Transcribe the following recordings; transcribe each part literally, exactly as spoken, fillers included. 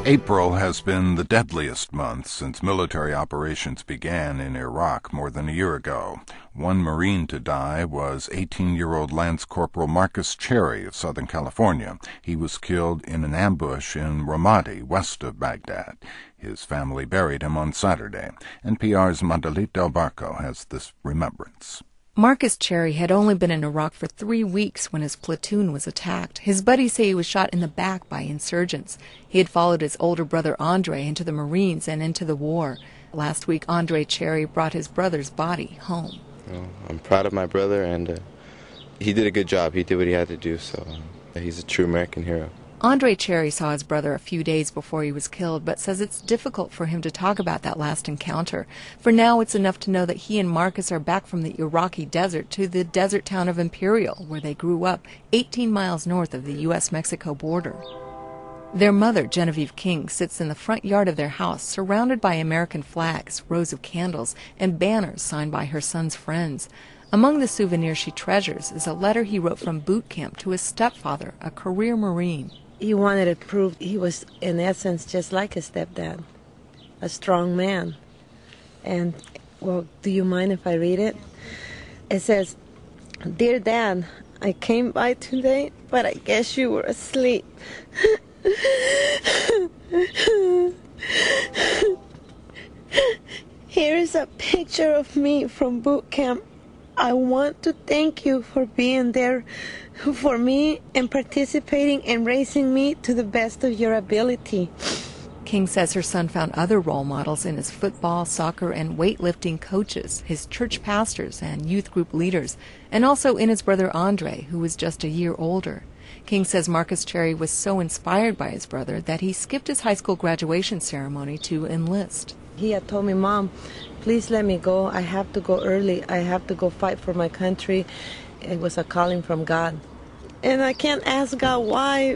April has been the deadliest month since military operations began in Iraq more than a year ago. One Marine to die was eighteen-year-old Lance Corporal Marcus Cherry of Southern California. He was killed in an ambush in Ramadi, west of Baghdad. His family buried him on Saturday. N P R's Mandalit Del Barco has this remembrance. Marcus Cherry had only been in Iraq for three weeks when his platoon was attacked. His buddies say he was shot in the back by insurgents. He had followed his older brother Andre into the Marines and into the war. Last week, Andre Cherry brought his brother's body home. Well, I'm proud of my brother, and uh, he did a good job. He did what he had to do, so uh, he's a true American hero. Andre Cherry saw his brother a few days before he was killed, but says it's difficult for him to talk about that last encounter. For now, it's enough to know that he and Marcus are back from the Iraqi desert to the desert town of Imperial, where they grew up, eighteen miles north of the U S Mexico border. Their mother, Genevieve King, sits in the front yard of their house, surrounded by American flags, rows of candles, and banners signed by her son's friends. Among the souvenirs she treasures is a letter he wrote from boot camp to his stepfather, a career Marine. He wanted to prove he was, in essence, just like his stepdad, a strong man. And, well, do you mind if I read it? It says, "Dear Dad, I came by today, but I guess you were asleep. Here is a picture of me from boot camp. I want to thank you for being there for me and participating and raising me to the best of your ability." King says her son found other role models in his football, soccer, and weightlifting coaches, his church pastors and youth group leaders, and also in his brother Andre, who was just a year older. King says Marcus Cherry was so inspired by his brother that he skipped his high school graduation ceremony to enlist. He had told me, "Mom, please let me go. I have to go early. I have to go fight for my country." It was a calling from God. And I can't ask God why.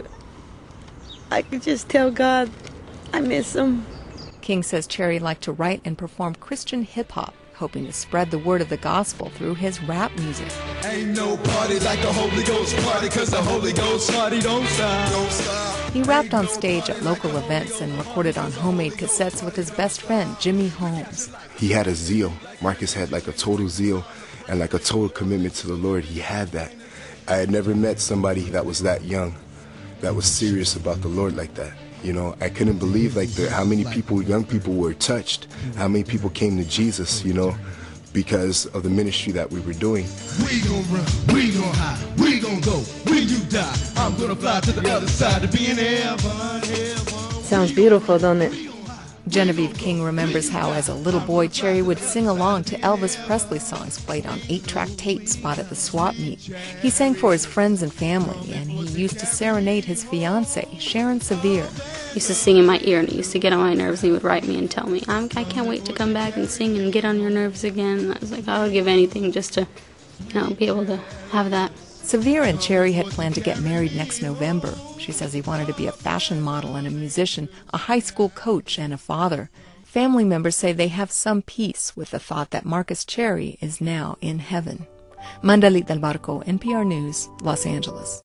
I could just tell God I miss him. King says Cherry liked to write and perform Christian hip-hop, hoping to spread the word of the gospel through his rap music. Ain't no party like the Holy Ghost party, 'cause the Holy Ghost party don't stop. Don't stop. He rapped on stage at local events and recorded on homemade cassettes with his best friend, Jimmy Holmes. He had a zeal. Marcus had like a total zeal and like a total commitment to the Lord. He had that. I had never met somebody that was that young, that was serious about the Lord like that. You know, I couldn't believe like the, how many people, young people were touched, how many people came to Jesus, you know, because of the ministry that we were doing. We gon' run, we gon' hide, we gon' go, when you die, I'm gonna fly to the other side to be in heaven, heaven. Sounds beautiful, don't it? Genevieve King remembers how, as a little boy, Cherry would sing along to Elvis Presley songs played on eight-track tapes bought at the swap meet. He sang for his friends and family, and he used to serenade his fiancée, Sharon Sevier. He used to sing in my ear, and he used to get on my nerves, and he would write me and tell me, I'm, I can't wait to come back and sing and get on your nerves again. And I was like, I would give anything just to, you know, be able to have that. Sevier and Cherry had planned to get married next November. She says he wanted to be a fashion model and a musician, a high school coach, and a father. Family members say they have some peace with the thought that Marcus Cherry is now in heaven. Mandalit Del Barco, N P R News, Los Angeles.